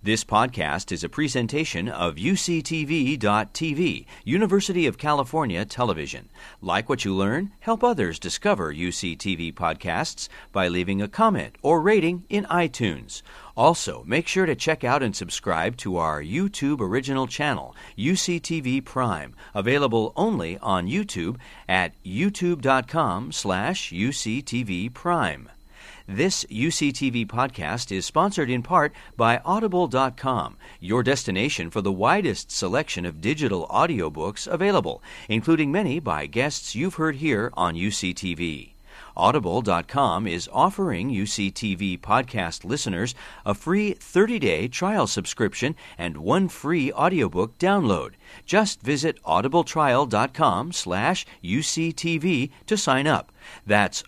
This podcast is a presentation of UCTV.tv, University of California Television. Like what you learn? Help others discover UCTV podcasts by leaving a comment or rating in iTunes. Also, make sure to check out and subscribe to our YouTube original channel, UCTV Prime, available only on YouTube at youtube.com/UCTV Prime. This UCTV podcast is sponsored in part by Audible.com, your destination for the widest selection of digital audiobooks available, including many by guests you've heard here on UCTV. Audible.com is offering UCTV podcast listeners a free 30-day trial subscription and one free audiobook download. Just visit audibletrial.com/UCTV to sign up. That's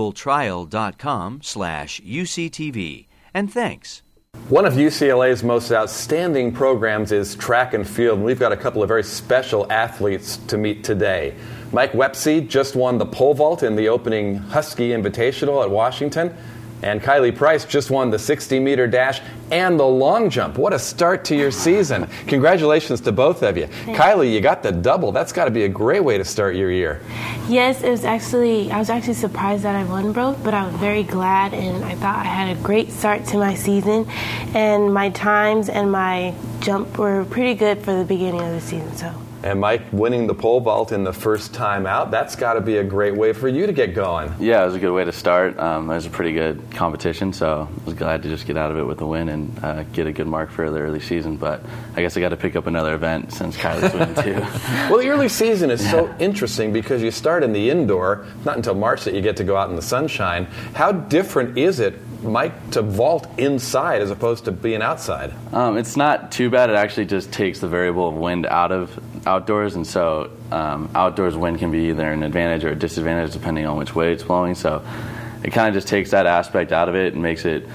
audibletrial.com/UCTV. And thanks. One of UCLA's most outstanding programs is track and field, and we've got a couple of very special athletes to meet today. Mike Wepsey just won the pole vault in the opening Husky Invitational at Washington, and Kylie Price just won the 60-meter dash and the long jump. What a start to your season. Congratulations to both of you. Kylie, you got the double. That's got to be a great way to start your year. Yes, I was actually surprised that I won both, but I was very glad, and I thought I had a great start to my season, and my times and my jump were pretty good for the beginning of the season. And Mike, winning the pole vault in the first time out, that's got to be a great way for you to get going. Yeah, it was a good way to start. It was a pretty good competition, so I was glad to just get out of it with a win and get a good mark for the early season. But I guess I got to pick up another event since Kylie's winning too. Well, the early season is so interesting because you start in the indoor, not until March that you get to go out in the sunshine. How different is it, Mike, to vault inside as opposed to being outside? It's not too bad. It actually just takes the variable of wind out of outdoors, and so outdoors wind can be either an advantage or a disadvantage depending on which way it's blowing. So it kind of just takes that aspect out of it and makes it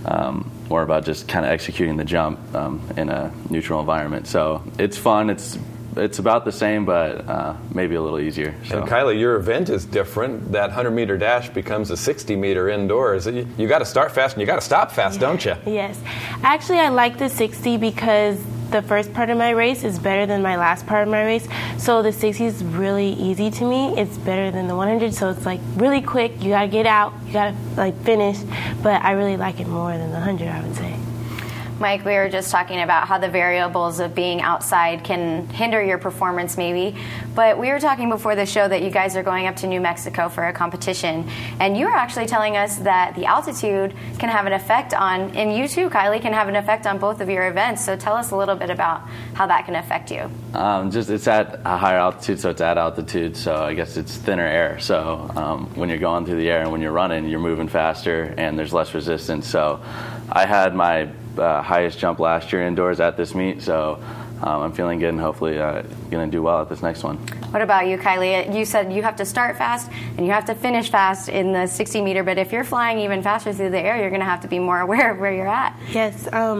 more about just kind of executing the jump in a neutral environment. So it's fun. It's about the same, but maybe a little easier. So. And Kylie, your event is different. That 100-meter dash becomes a 60-meter indoors. You got to start fast and you got to stop fast, don't you? Yes. Actually, I like the 60 because the first part of my race is better than my last part of my race. So the 60 is really easy to me. It's better than the 100, so it's like really quick. You got to get out. You got to finish. But I really like it more than the 100, I would say. Mike, we were just talking about how the variables of being outside can hinder your performance maybe, but we were talking before the show that you guys are going up to New Mexico for a competition, and you were actually telling us that the altitude can have an effect on, and you too, Kylie, can have an effect on both of your events, so tell us a little bit about how that can affect you. It's at a higher altitude, so it's at altitude, so I guess it's thinner air, so when you're going through the air and when you're running, you're moving faster and there's less resistance, so I had my highest jump last year indoors at this meet, so I'm feeling good and hopefully going to do well at this next one. What about you, Kylie? You said you have to start fast and you have to finish fast in the 60-meter, but if you're flying even faster through the air, you're going to have to be more aware of where you're at. Yes.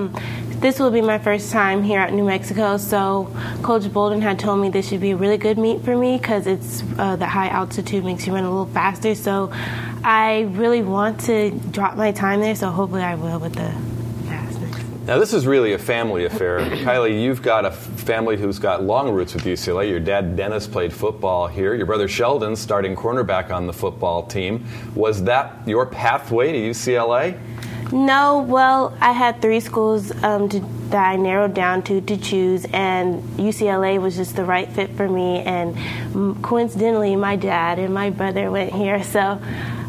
This will be my first time here at New Mexico, so Coach Bolden had told me this should be a really good meet for me because it's the high altitude makes you run a little faster, so I really want to drop my time there, so hopefully I will with the fastness. Now, this is really a family affair. Kylie, you've got a family who's got long roots with UCLA. Your dad, Dennis, played football here. Your brother, Sheldon, starting cornerback on the football team. Was that your pathway to UCLA? No, well, I had 3 schools that I narrowed down to choose, and UCLA was just the right fit for me, and coincidentally, my dad and my brother went here, so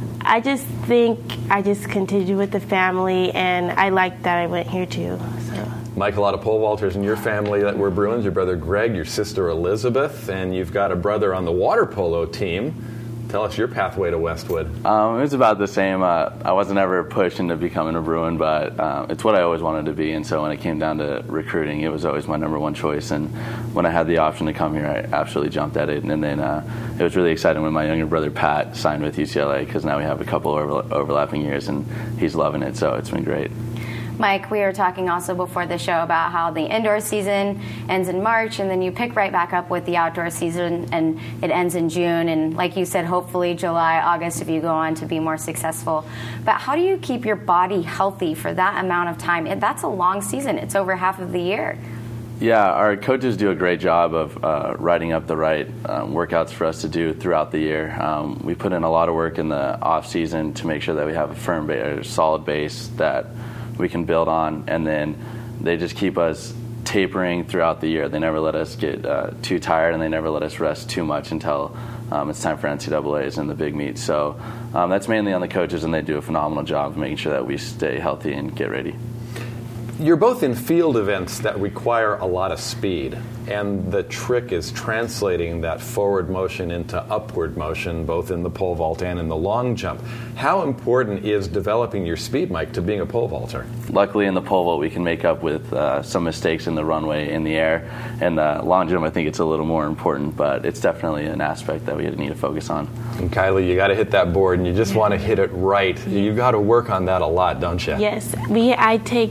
I just think I just continued with the family, and I liked that I went here too. So. Mike, a lot of pole vaulters in your family that were Bruins, your brother Greg, your sister Elizabeth, and you've got a brother on the water polo team. Tell us your pathway to Westwood. It was about the same. I wasn't ever pushed into becoming a Bruin, but it's what I always wanted to be. And so when it came down to recruiting, it was always my number one choice. And when I had the option to come here, I absolutely jumped at it. And then it was really exciting when my younger brother Pat signed with UCLA because now we have a couple overlapping years, and he's loving it. So it's been great. Mike, we were talking also before the show about how the indoor season ends in March, and then you pick right back up with the outdoor season, and it ends in June. And like you said, hopefully July, August, if you go on to be more successful. But how do you keep your body healthy for that amount of time? And that's a long season. It's over half of the year. Yeah, our coaches do a great job of writing up the right workouts for us to do throughout the year. We put in a lot of work in the off season to make sure that we have a firm solid base that we can build on, and then they just keep us tapering throughout the year. They never let us get too tired, and they never let us rest too much until it's time for NCAAs and the big meets. So that's mainly on the coaches, and they do a phenomenal job of making sure that we stay healthy and get ready. You're both in field events that require a lot of speed, and the trick is translating that forward motion into upward motion, both in the pole vault and in the long jump. How important is developing your speed, Mike, to being a pole vaulter? Luckily, in the pole vault, we can make up with some mistakes in the runway, in the air, and the long jump. I think it's a little more important, but it's definitely an aspect that we need to focus on. And Kylie, you got to hit that board, and you just want to hit it right. You got to work on that a lot, don't you? Yes, I take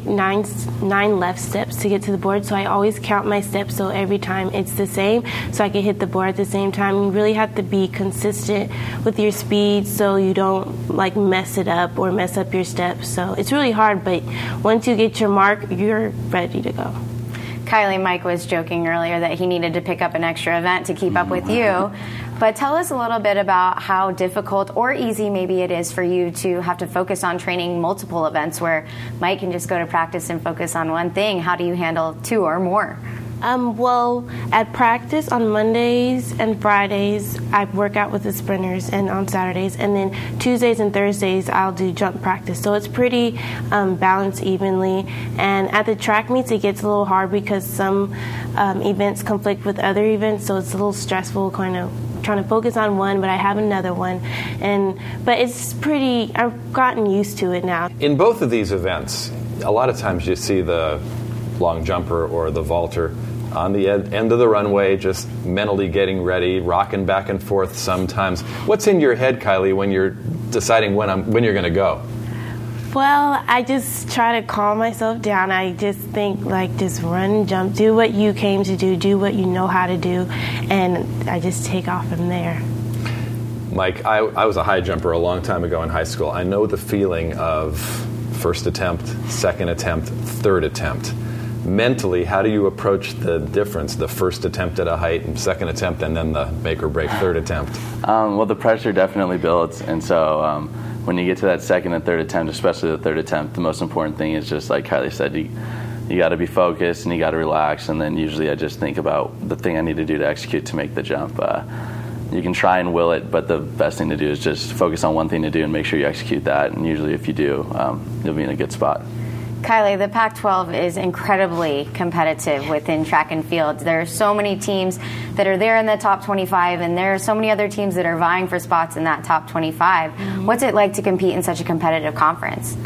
nine left steps to get to the board, so I always count my steps so every time it's the same, so I can hit the board at the same time. You really have to be consistent with your speed so you don't mess it up or mess up your steps. So it's really hard, but once you get your mark, you're ready to go. Kylie, Mike was joking earlier that he needed to pick up an extra event to keep up with you. But tell us a little bit about how difficult or easy maybe it is for you to have to focus on training multiple events where Mike can just go to practice and focus on one thing. How do you handle two or more? Well, at practice on Mondays and Fridays, I work out with the sprinters, and on Saturdays, and then Tuesdays and Thursdays, I'll do jump practice. So it's pretty balanced evenly. And at the track meets, it gets a little hard because some events conflict with other events, so it's a little stressful, kind of trying to focus on one, but I have another one. But it's pretty, I've gotten used to it now. In both of these events, a lot of times you see the long jumper or the vaulter on the end of the runway, just mentally getting ready, rocking back and forth sometimes. What's in your head, Kylie, when you're deciding when you're going to go? Well, I just try to calm myself down. I just think, just run, jump, do what you came to do what you know how to do, and I just take off from there. Mike, I was a high jumper a long time ago in high school. I know the feeling of first attempt, second attempt, third attempt. Mentally, how do you approach the difference, the first attempt at a height and second attempt and then the make or break third attempt? Well, the pressure definitely builds, and so when you get to that second and third attempt, especially the third attempt, the most important thing is just like Kylie said, you got to be focused and you got to relax, and then usually I just think about the thing I need to do to execute to make the jump. You can try and will it, but the best thing to do is just focus on one thing to do and make sure you execute that, and usually if you do, you'll be in a good spot. Kylie, the Pac-12 is incredibly competitive within track and field. There are so many teams that are there in the top 25, and there are so many other teams that are vying for spots in that top 25. Mm-hmm. What's it like to compete in such a competitive conference?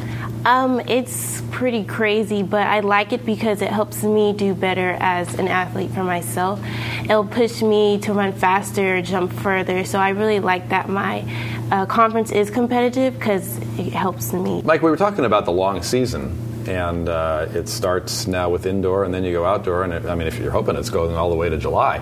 It's pretty crazy, but I like it because it helps me do better as an athlete for myself. It'll push me to run faster, jump further, so I really like that my conference is competitive because it helps me. Mike, we were talking about the long season. And it starts now with indoor, and then you go outdoor. And if you're hoping it's going all the way to July,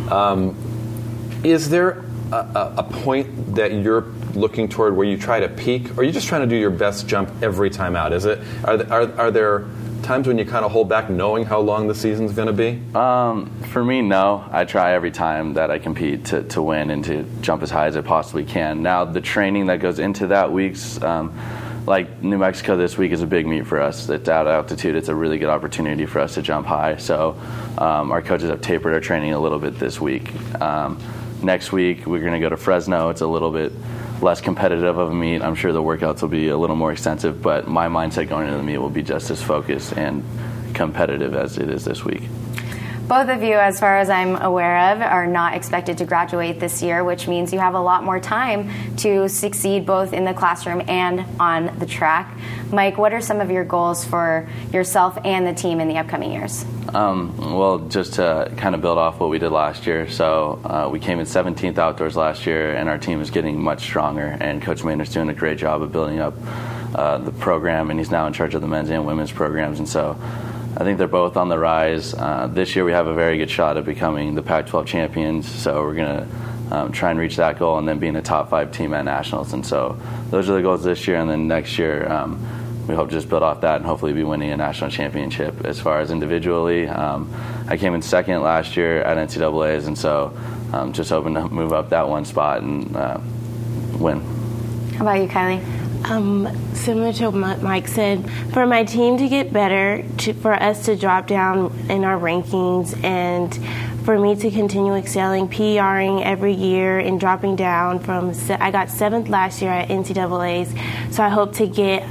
is there a point that you're looking toward where you try to peak, or are you just trying to do your best jump every time out? Is it? Are there times when you kind of hold back, knowing how long the season's going to be? For me, no. I try every time that I compete to win and to jump as high as I possibly can. Now, the training that goes into that week's. Like New Mexico this week is a big meet for us. At that altitude, it's a really good opportunity for us to jump high. So our coaches have tapered our training a little bit this week. Next week, we're going to go to Fresno. It's a little bit less competitive of a meet. I'm sure the workouts will be a little more extensive, but my mindset going into the meet will be just as focused and competitive as it is this week. Both of you, as far as I'm aware of, are not expected to graduate this year, which means you have a lot more time to succeed both in the classroom and on the track. Mike, what are some of your goals for yourself and the team in the upcoming years? Well, just to kind of build off what we did last year. So we came in 17th outdoors last year, and our team is getting much stronger, and Coach Maynard's doing a great job of building up the program, and he's now in charge of the men's and women's programs. And so I think they're both on the rise. This year we have a very good shot at becoming the Pac-12 champions, so we're going to try and reach that goal and then being a top 5 team at nationals. And so those are the goals this year, and then next year we hope to just build off that and hopefully be winning a national championship. As far as individually, I came in second last year at NCAAs, and so just hoping to move up that one spot and win. How about you, Kylie? Similar to what Mike said, for my team to get better, for us to drop down in our rankings, and for me to continue excelling, PRing every year and dropping down I got 7th last year at NCAAs, so I hope to get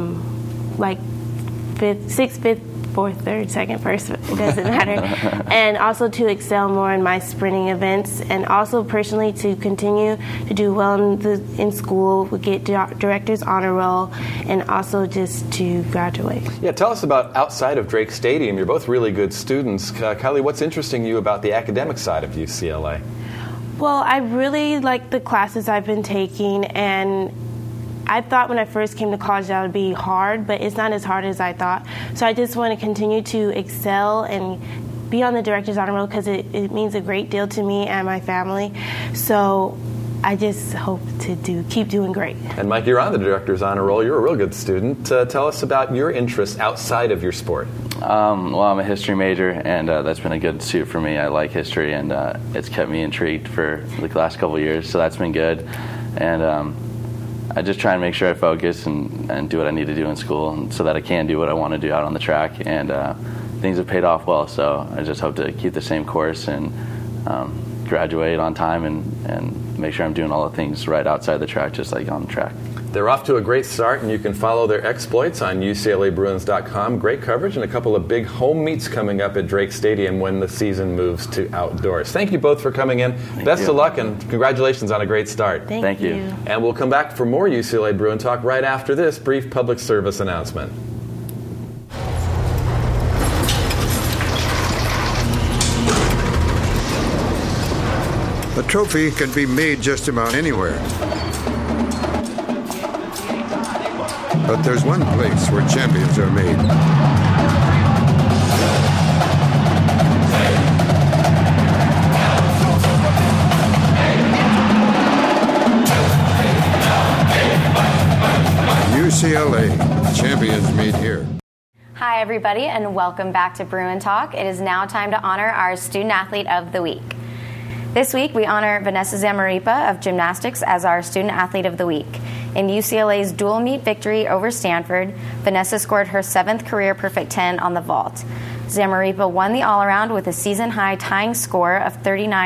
like 5th, 6th, 5th, 4th, 3rd, 2nd, 1st, it doesn't matter. And also to excel more in my sprinting events, and also personally to continue to do well in school, get director's honor roll, and also just to graduate. Yeah, tell us about outside of Drake Stadium. You're both really good students. Kylie, what's interesting you about the academic side of UCLA? Well, I really like the classes I've been taking, and I thought when I first came to college that would be hard, but it's not as hard as I thought. So I just want to continue to excel and be on the Director's Honor Roll because it means a great deal to me and my family. So I just hope to keep doing great. And Mike, you're on the Director's Honor Roll. You're a real good student. Tell us about your interests outside of your sport. Well, I'm a history major, and that's been a good suit for me. I like history, and it's kept me intrigued for the last couple of years, so that's been good. And I just try and make sure I focus and do what I need to do in school so that I can do what I want to do out on the track. And things have paid off well, so I just hope to keep the same course and graduate on time and make sure I'm doing all the things right outside the track, just like on the track. They're off to a great start, and you can follow their exploits on UCLABruins.com. Great coverage and a couple of big home meets coming up at Drake Stadium when the season moves to outdoors. Thank you both for coming in. Best of luck, and congratulations on a great start. Thank you. And we'll come back for more UCLA Bruin Talk right after this brief public service announcement. A trophy can be made just about anywhere. But there's one place where champions are made. UCLA, champions meet here. Hi, everybody, and welcome back to Bruin Talk. It is now time to honor our Student Athlete of the Week. This week, we honor Vanessa Zamarripa of gymnastics as our Student Athlete of the Week. In UCLA's dual meet victory over Stanford, Vanessa scored her 7th career perfect 10 on the vault. Zamarripa won the all-around with a season-high tying score of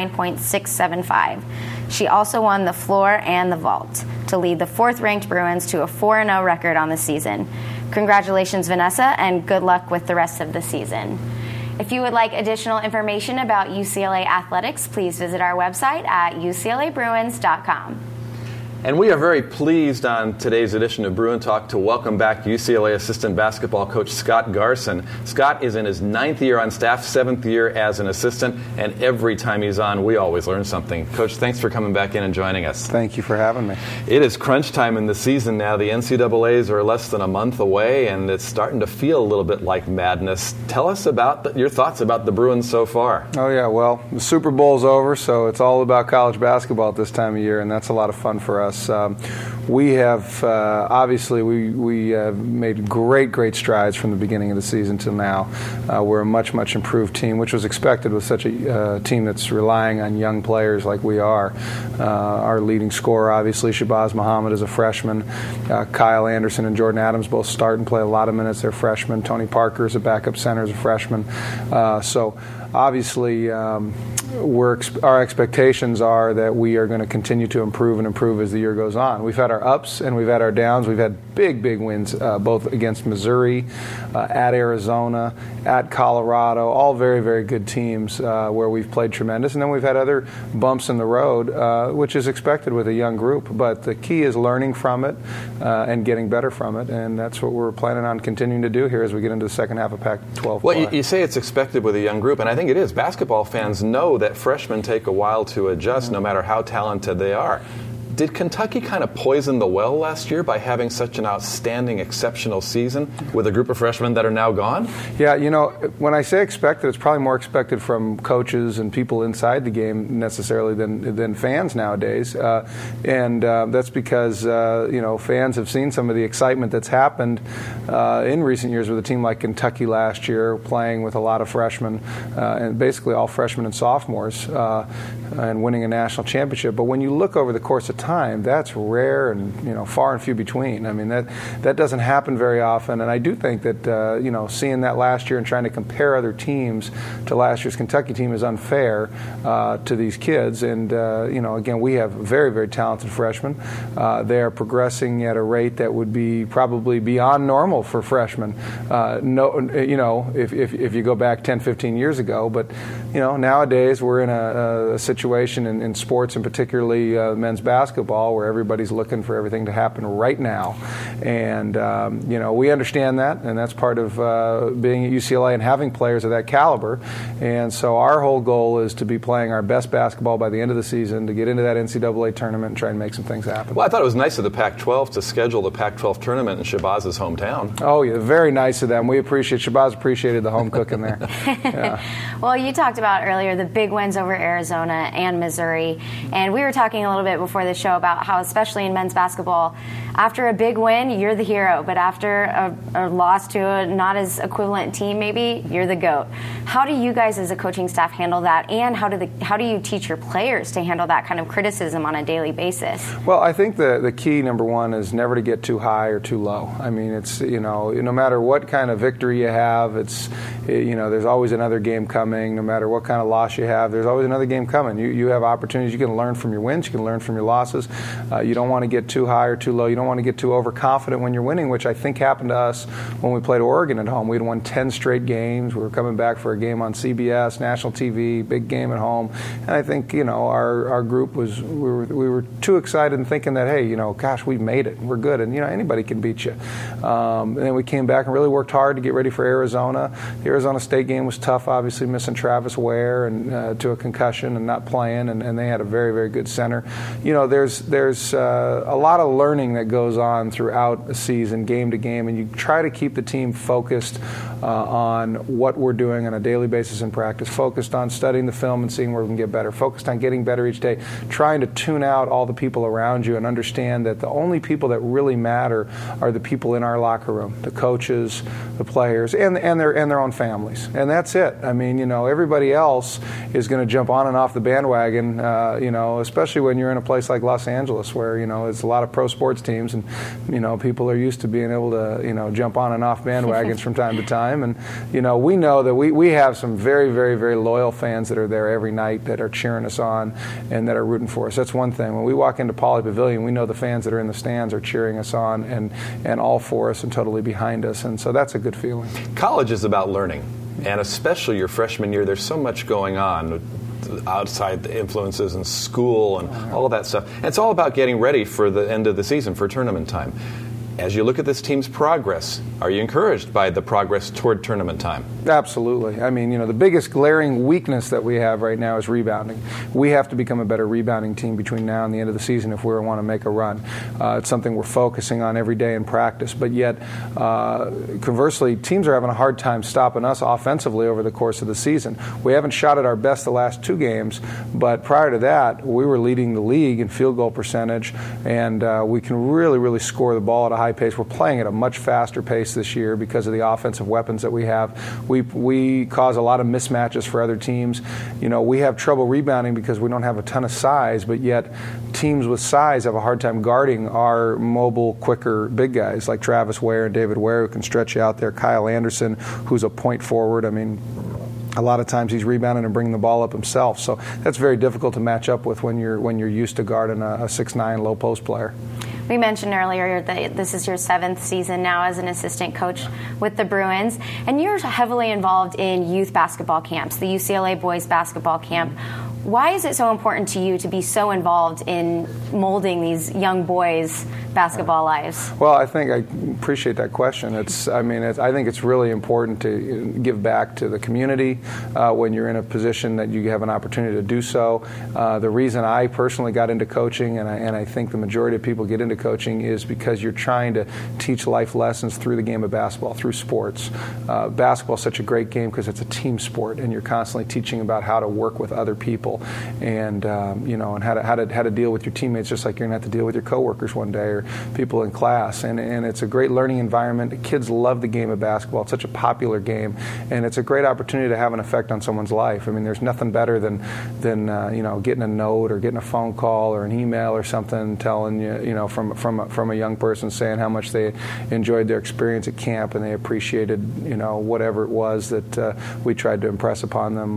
39.675. She also won the floor and the vault to lead the 4th-ranked Bruins to a 4-0 record on the season. Congratulations, Vanessa, and good luck with the rest of the season. If you would like additional information about UCLA athletics, please visit our website at uclabruins.com. And we are very pleased on today's edition of Bruin Talk to welcome back UCLA assistant basketball coach Scott Garson. Scott is in his 9th year on staff, 7th year as an assistant, and every time he's on, we always learn something. Coach, thanks for coming back in and joining us. Thank you for having me. It is crunch time in the season now. The NCAAs are less than a month away, and it's starting to feel a little bit like madness. Tell us about your thoughts about the Bruins so far. Oh, yeah. Well, the Super Bowl's over, so it's all about college basketball at this time of year, and that's a lot of fun for us. We have obviously we made great strides from the beginning of the season till now. We're a much improved team, which was expected with such a team that's relying on young players like we are. Our leading scorer, obviously, Shabazz Muhammad, is a freshman. Kyle Anderson and Jordan Adams both start and play a lot of minutes. They're freshmen. Tony Parker is a backup center, is a freshman. So obviously, our expectations are that we are going to continue to improve as the year goes on. We've had our ups and we've had our downs. We've had big wins, both against Missouri, at Arizona, at Colorado, all very good teams where we've played tremendous. And then we've had other bumps in the road, which is expected with a young group. But the key is learning from it and getting better from it. And that's what we're planning on continuing to do here as we get into the second half of Pac-12 Well, play. you say it's expected with a young group, and I think it is. Basketball fans know that freshmen take a while to adjust, no matter how talented they are. Did Kentucky kind of poison the well last year by having such an outstanding, exceptional season with a group of freshmen that are now gone? Yeah, when I say expected, it's probably more expected from coaches and people inside the game necessarily than fans nowadays. And that's because, fans have seen some of the excitement that's happened in recent years with a team like Kentucky last year, playing with a lot of freshmen, and basically all freshmen and sophomores, and winning a national championship. But when you look over the course of time, that's rare and far and few between. I mean, that doesn't happen very often. And I do think that seeing that last year and trying to compare other teams to last year's Kentucky team is unfair to these kids. And again, we have very, very talented freshmen. They are progressing at a rate that would be probably beyond normal for freshmen. If you go back 10, 15 years ago, but nowadays we're in a situation in sports, and particularly men's basketball, where everybody's looking for everything to happen right now. And we understand that, and that's part of being at UCLA and having players of that caliber. And so our whole goal is to be playing our best basketball by the end of the season, to get into that NCAA tournament and try and make some things happen. Well, I thought it was nice of the Pac-12 to schedule the Pac-12 tournament in Shabazz's hometown. Oh, yeah, very nice of them. We appreciate, Shabazz appreciated the home cooking there. Yeah. Well, you talked about earlier the big wins over Arizona and Missouri, and we were talking a little bit before the show about how, especially in men's basketball, after a big win, you're the hero, but after a loss to a not as equivalent team, maybe, you're the GOAT. How do you guys as a coaching staff handle that, and how do you teach your players to handle that kind of criticism on a daily basis? Well, I think the key, number one, is never to get too high or too low. I mean, it's, no matter what kind of victory you have, it's, there's always another game coming. No matter what kind of loss you have, there's always another game coming. You have opportunities. You can learn from your wins. You can learn from your losses. You don't want to get too high or too low. You don't want to get too overconfident when you're winning, which I think happened to us when we played Oregon at home. We'd won 10 straight games. We were coming back for a game on CBS, national TV, big game at home. And I think, our group we were too excited and thinking that, hey, gosh, we've made it. We're good. And, anybody can beat you. And then we came back and really worked hard to get ready for Arizona. The Arizona State game was tough, obviously missing Travis Ware and to a concussion and not playing, and they had a very, very good center. There's a lot of learning that goes on throughout a season, game to game, and you try to keep the team focused on what we're doing on a daily basis in practice, focused on studying the film and seeing where we can get better, focused on getting better each day, trying to tune out all the people around you and understand that the only people that really matter are the people in our locker room, the coaches, the players, and their own families. And that's it. I mean, everybody else is going to jump on and off the bandwagon, especially when you're in a place like Los Angeles where, it's a lot of pro sports teams, and, people are used to being able to, jump on and off bandwagons from time to time. And, we know that we have some very, very, very loyal fans that are there every night that are cheering us on and that are rooting for us. That's one thing. When we walk into Pauley Pavilion, we know the fans that are in the stands are cheering us on and all for us and totally behind us. And so that's a good feeling. College is about learning, and especially your freshman year, there's so much going on outside the influences in school and all of that stuff. And it's all about getting ready for the end of the season, for tournament time. As you look at this team's progress, are you encouraged by the progress toward tournament time? Absolutely. I mean, the biggest glaring weakness that we have right now is rebounding. We have to become a better rebounding team between now and the end of the season if we want to make a run. It's something we're focusing on every day in practice. But yet, conversely, teams are having a hard time stopping us offensively over the course of the season. We haven't shot at our best the last two games, but prior to that, we were leading the league in field goal percentage, and we can really, really score the ball at a high pace. We're playing at a much faster pace this year because of the offensive weapons that we have. We cause a lot of mismatches for other teams. We have trouble rebounding because we don't have a ton of size, but yet teams with size have a hard time guarding our mobile, quicker big guys like Travis Ware and David Ware, who can stretch you out there. Kyle Anderson, who's a point forward. I mean, a lot of times he's rebounding and bringing the ball up himself. So that's very difficult to match up with when you're used to guarding a 6'9" low post player. We mentioned earlier that this is your 7th season now as an assistant coach with the Bruins, and you're heavily involved in youth basketball camps, the UCLA boys basketball camp. Why is it so important to you to be so involved in molding these young boys' basketball lives? Well, I appreciate that question. I think it's really important to give back to the community when you're in a position that you have an opportunity to do so. The reason I personally got into coaching, and I think the majority of people get into coaching, is because you're trying to teach life lessons through the game of basketball, through sports. Basketball is such a great game because it's a team sport, and you're constantly teaching about how to work with other people, and and how to deal with your teammates, just like you're going to have to deal with your coworkers one day or people in class. And it's a great learning environment. The kids love the game of basketball. It's such a popular game, and it's a great opportunity to have an effect on someone's life. I mean, there's nothing better than getting a note or getting a phone call or an email or something telling you, from a young person saying how much they enjoyed their experience at camp and they appreciated, whatever it was that we tried to impress upon them.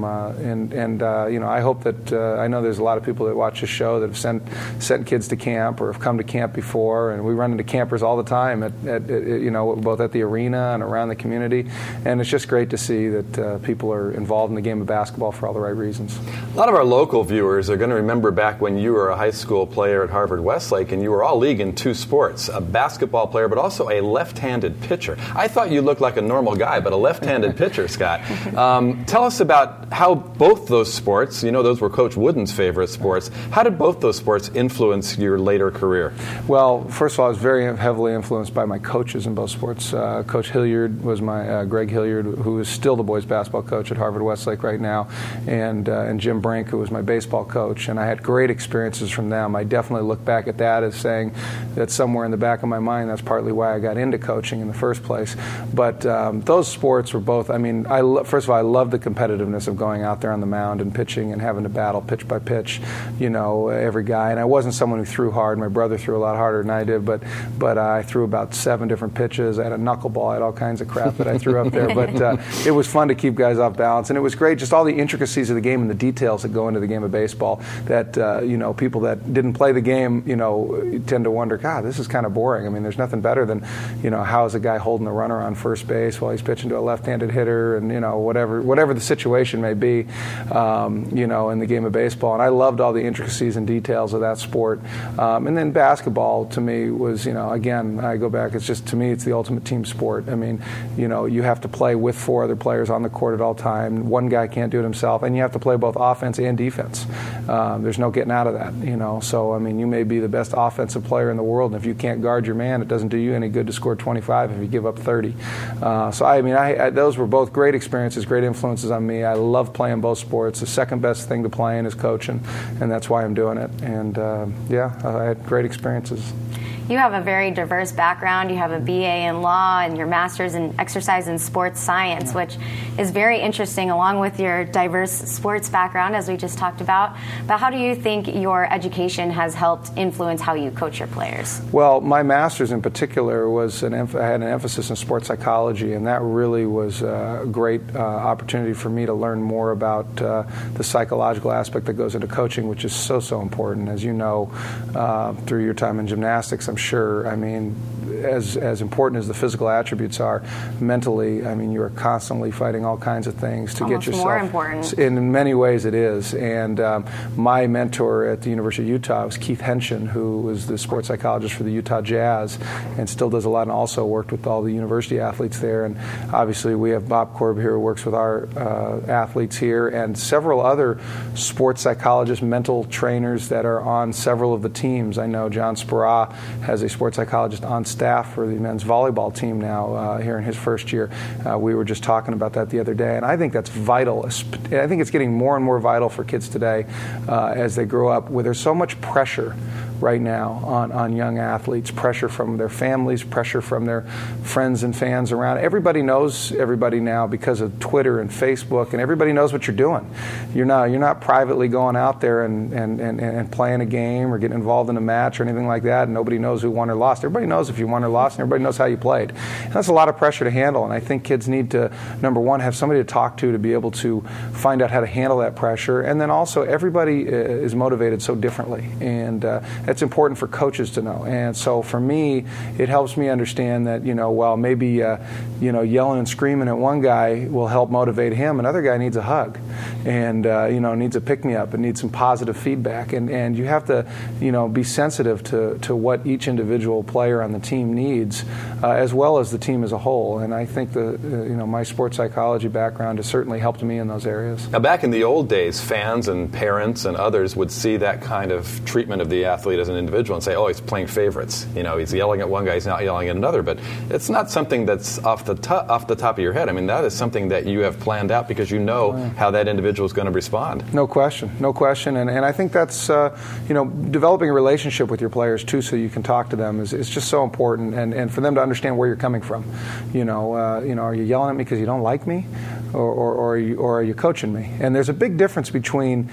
I hope that I know there's a lot of people that watch this show that have sent kids to camp or have come to camp before, and we run into campers all the time at both at the arena and around the community, and it's just great to see that people are involved in the game of basketball for all the right reasons. A lot of our local viewers are going to remember back when you were a high school player at Harvard Westlake, and you were all league in two sports, a basketball player but also a left-handed pitcher. I thought you looked like a normal guy, but a left-handed pitcher, Scott. Tell us about how both those sports, those were Coach Wooden's favorite sports, how did both those sports influence your later career? Well, first of all, I was very heavily influenced by my coaches in both sports. Coach Hilliard was Greg Hilliard, who is still the boys basketball coach at Harvard Westlake right now, and Jim Brink, who was my baseball coach, and I had great experiences from them. I definitely look back at that as saying that somewhere in the back of my mind, that's partly why I got into coaching in the first place. But those sports were both, first of all, I love the competitiveness of going out there on the mound and pitching and having to battle pitch by pitch, every guy. And I wasn't someone who threw hard. My brother threw a lot harder than I did, but I threw about 7 different pitches. I had a knuckleball. I had all kinds of crap that I threw up there. But it was fun to keep guys off balance. And it was great, just all the intricacies of the game and the details that go into the game of baseball that, people that didn't play the game, tend to wonder, God, this is kind of boring. I mean, there's nothing better than, how is a guy holding the runner on first base while he's pitching to a left-handed hitter and, whatever the situation may be, in the game of baseball. And I loved all the intricacies and details of that sport. And then basketball, to me, was, again, I go back, it's just, to me, it's the ultimate team sport. I mean, you have to play with 4 other players on the court at all time. One guy can't do it himself, and you have to play both offense and defense. There's no getting out of that, So, you may be the best offensive player in the world, and if you can't guard your man, it doesn't do you any good to score 25 if you give up 30. Those were both great experiences, great influences on me. I love playing both sports. The second best thing to playing is coaching, and that's why I'm doing it. And, I had great experiences. You have a very diverse background. You have a BA in law and your master's in exercise and sports science, which is very interesting, along with your diverse sports background, as we just talked about. But how do you think your education has helped influence how you coach your players? Well, my master's in particular I had an emphasis in sports psychology, and that really was a great opportunity for me to learn more about the psychological aspect that goes into coaching, which is so important. As you know, through your time in gymnastics, I'm sure. As important as the physical attributes are, mentally, you are constantly fighting all kinds of things to get yourself. More important. In many ways, it is. And my mentor at the University of Utah was Keith Henshin, who was the sports psychologist for the Utah Jazz, and still does a lot, and also worked with all the university athletes there. And obviously, we have Bob Korb here, who works with our athletes here, and several other sports psychologists, mental trainers that are on several of the teams. I know John Spera has a sports psychologist on staff for the men's volleyball team now here in his first year. We were just talking about that the other day, and I think that's vital. I think it's getting more and more vital for kids today as they grow up, where there's so much pressure right now on young athletes, pressure from their families, pressure from their friends and fans around. Everybody knows everybody now because of Twitter and Facebook, and everybody knows what you're doing. You're not privately going out there and playing a game or getting involved in a match or anything like that, and nobody knows who won or lost. Everybody knows if you won or lost, and everybody knows how you played. And that's a lot of pressure to handle, and I think kids need to, number one, have somebody to talk to be able to find out how to handle that pressure, and then also everybody is motivated so differently, and that's important for coaches to know. And so for me, it helps me understand that, well, maybe, yelling and screaming at one guy will help motivate him. Another guy needs a hug and, needs a pick-me-up and needs some positive feedback. And you have to, be sensitive to what each individual player on the team needs, as well as the team as a whole. And I think my sports psychology background has certainly helped me in those areas. Now, back in the old days, fans and parents and others would see that kind of treatment of the athlete as an individual and say, oh, he's playing favorites. He's yelling at one guy, he's not yelling at another. But it's not something that's off the top of your head. I mean, that is something that you have planned out because you know how that individual is going to respond. No question. And I think that's, developing a relationship with your players, too, so you can talk to them is just so important. And for them to understand where you're coming from. Are you yelling at me because you don't like me? Or are you coaching me? And there's a big difference between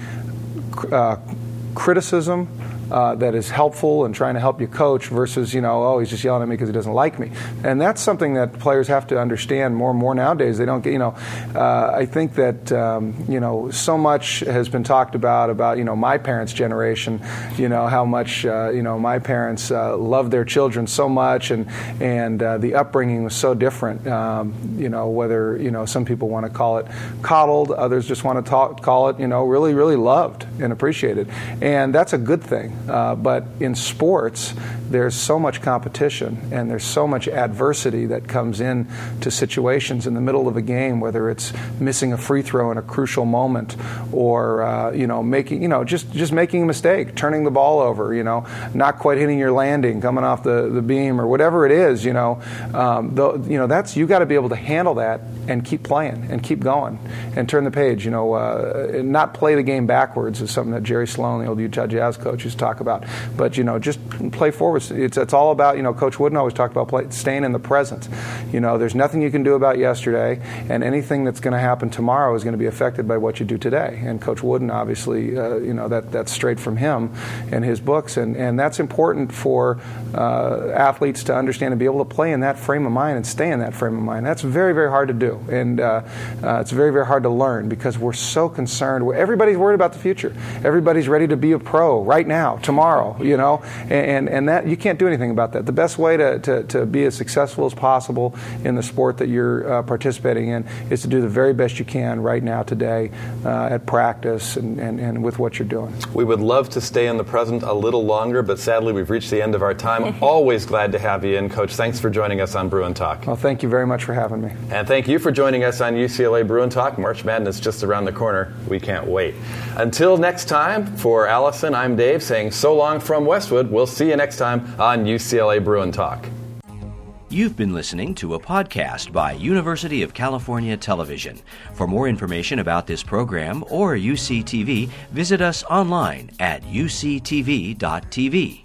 criticism that is helpful and trying to help you coach versus, he's just yelling at me because he doesn't like me. And that's something that players have to understand more and more nowadays. They don't get, I think that, so much has been talked about, my parents' generation, how much, my parents loved their children so much and the upbringing was so different, whether, some people want to call it coddled, others just want to call it, really, really loved and appreciated. And that's a good thing. But in sports, there's so much competition and there's so much adversity that comes in to situations in the middle of a game, whether it's missing a free throw in a crucial moment or, making, just making a mistake, turning the ball over, not quite hitting your landing, coming off the beam or whatever it is, that's, you got to be able to handle that and keep playing and keep going and turn the page, not play the game backwards is something that Jerry Sloan, the old Utah Jazz coach, used to talk about. But, just play forward. It's all about, Coach Wooden always talked about staying in the present. There's nothing you can do about yesterday, and anything that's going to happen tomorrow is going to be affected by what you do today. And Coach Wooden, obviously, that's straight from him and his books. And that's important for athletes to understand and be able to play in that frame of mind and stay in that frame of mind. That's very, very hard to do. And it's very, very hard to learn because we're so concerned. Everybody's worried about the future. Everybody's ready to be a pro right now, tomorrow, and that you can't do anything about that. The best way to be as successful as possible in the sport that you're participating in is to do the very best you can right now, today, at practice and with what you're doing. We would love to stay in the present a little longer, but sadly we've reached the end of our time. Always glad to have you in, Coach. Thanks for joining us on Bruin Talk. Well, thank you very much for having me. And thank you for joining us on UCLA Bruin Talk. March Madness just around the corner. We can't wait. Until next time, for Allison, I'm Dave saying so long from Westwood. We'll see you next time on UCLA Bruin Talk. You've been listening to a podcast by University of California Television. For more information about this program or UCTV, visit us online at uctv.tv.